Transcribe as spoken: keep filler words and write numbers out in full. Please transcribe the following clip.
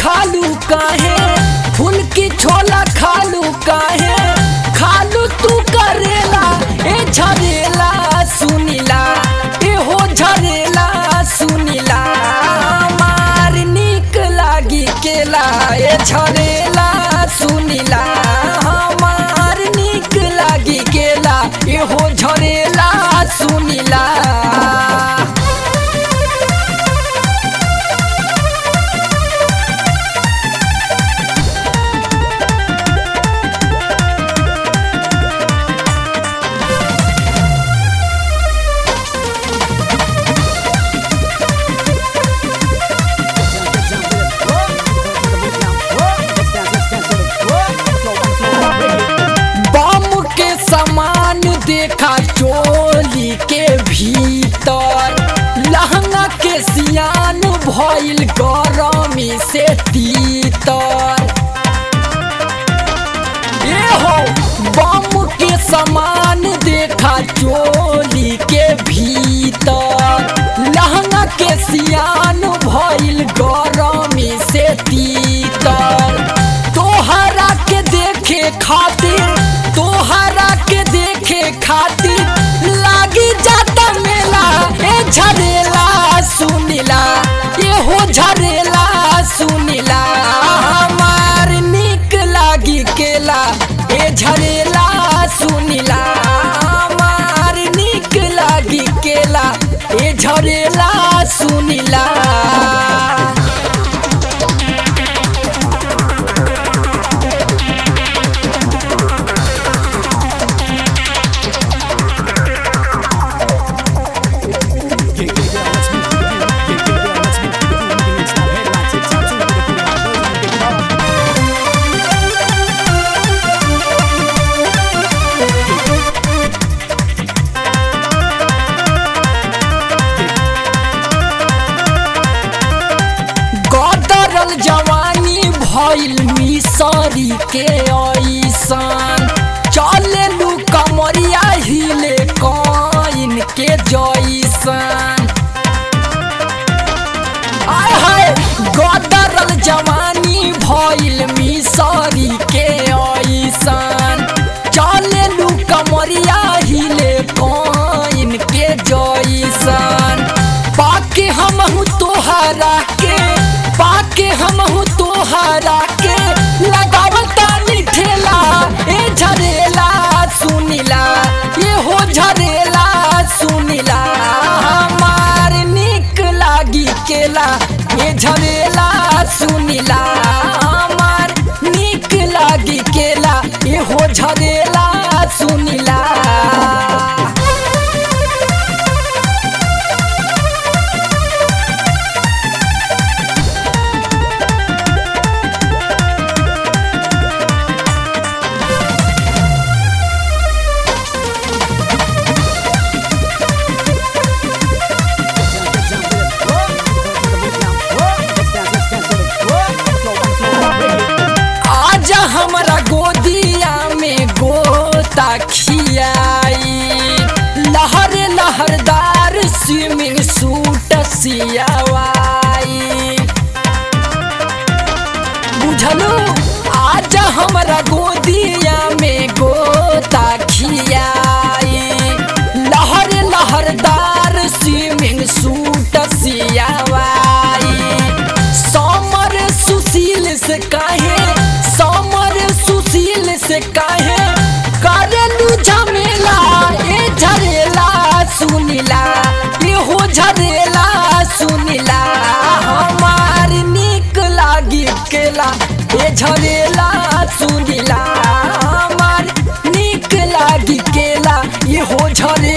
खालू काहे, फूल की छोला खालू काहे, खालू तू करेला ए झरेला सुनीला, ए हो झरेला सुनीला, मार निक लागी केला ए झरेला सुनीला, मार निक लागी केला ए हो झरेला सुनीला। सामान देखा चोली के भीतर, लहंगा के सियान भइल गरमी से तीतर, ये हो बम के सामान देखा चोली के भीतर, लहंगा के सियान भइल गरमी से तीतर, तोहरा के देखे खातिर तोहरा के देखे खातिर लागी जाता मेला ए झरेला सुनीला, ये हो झरेला सुनीला, हमार निक लागी केला ए झरेला सुनीला, हमार निक लागी केला ए झरेला सुनीला। जवानी भइल मिसरी के ऐसन, चले लू कमरिया हिले कइन के जैसन, आय हाय गदरल जवानी भइल मिसरी के ऐसन, चले लू कमरिया हिले कइन के जैसन, पाके हमहू तोहरा के पाके हमहू तोहरा के लगावता ठेला ए झरेला सुनीला, ये हो झरेला सुनीला, हमार निक लागी केला ए झरेला सुनीला, हमार निक लागी केला ये हो झरेला सुनीला। हमरा गोदिया में गोता खियाई, लहर लहरदार स्विमिंग सूट सियावाई, बुझलू आज हमरा गोदिया में गोता खियाई, लहर लहरदार स्विमिंग सूट सियावाई, समर सुशील से काहे समर सुशील से काहे करेलू झमेला ए झरेला सुनीला, ये हो झरेला सुनीला, हमार निक लागी केला ए झरेला सुनीला, हमार निक लागी केला ये हो झरेला।